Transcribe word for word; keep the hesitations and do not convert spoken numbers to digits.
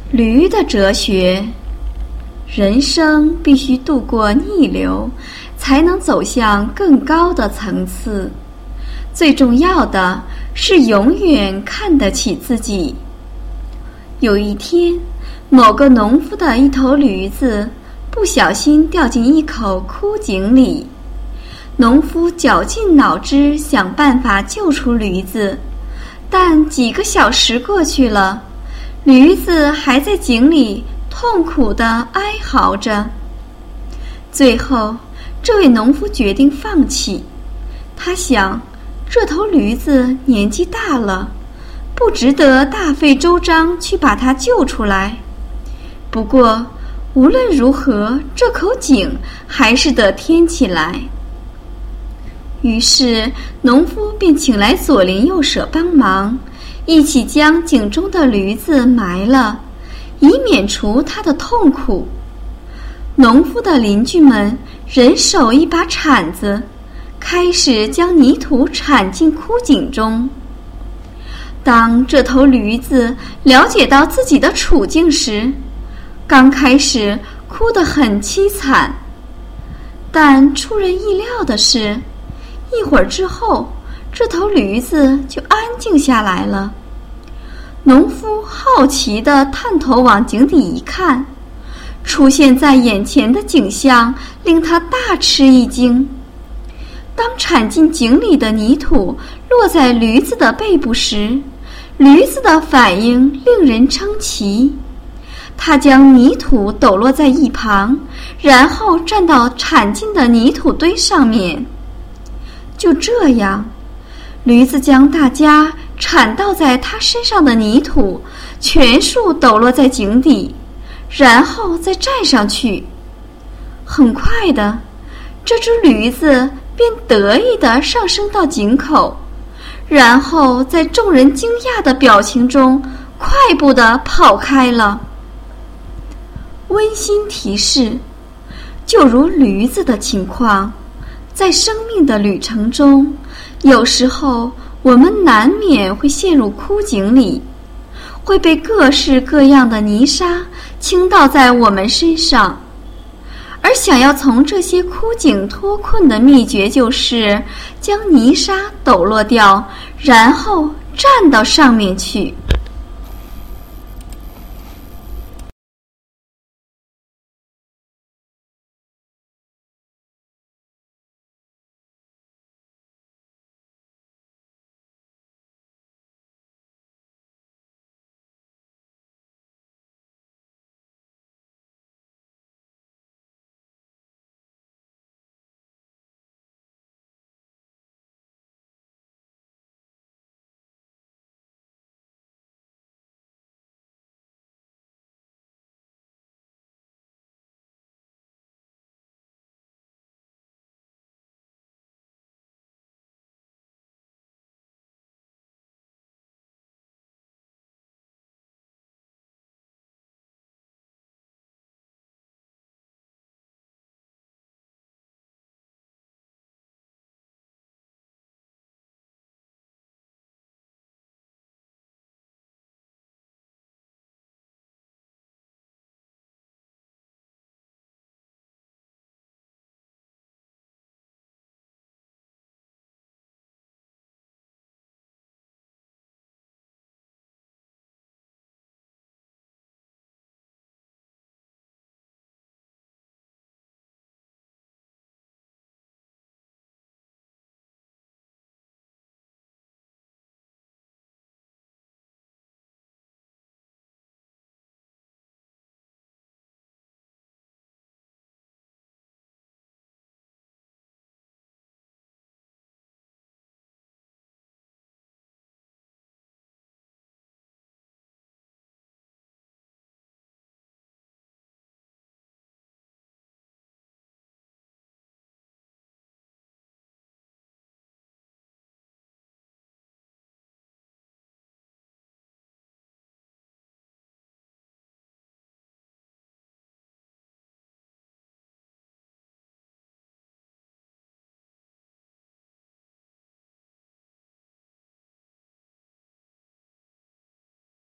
驴的哲学。人生必须度过逆流，才能走向更高的层次。最重要的是永远看得起自己。有一天，某个农夫的一头驴子不小心掉进一口枯井里，农夫绞尽脑汁想办法救出驴子，但几个小时过去了，驴子还在井里痛苦地哀嚎着。最后，这位农夫决定放弃。他想，这头驴子年纪大了，不值得大费周章去把它救出来。不过，无论如何，这口井还是得填起来。于是，农夫便请来左邻右舍帮忙，一起将井中的驴子埋了，以免除他的痛苦。农夫的邻居们人手一把铲子，开始将泥土铲进枯井中。当这头驴子了解到自己的处境时，刚开始哭得很凄惨，但出人意料的是，一会儿之后，这头驴子就安静下来了。农夫好奇地探头往井底一看，出现在眼前的景象令他大吃一惊。当铲进井里的泥土落在驴子的背部时，驴子的反应令人称奇。他将泥土抖落在一旁，然后站到铲进的泥土堆上面。就这样，驴子将大家铲倒在他身上的泥土全数抖落在井底，然后再站上去。很快的，这只驴子便得意地上升到井口，然后在众人惊讶的表情中快步地跑开了。温馨提示：就如驴子的情况，在生命的旅程中，有时候我们难免会陷入枯井里，会被各式各样的泥沙倾倒在我们身上。而想要从这些枯井脱困的秘诀，就是将泥沙抖落掉，然后站到上面去。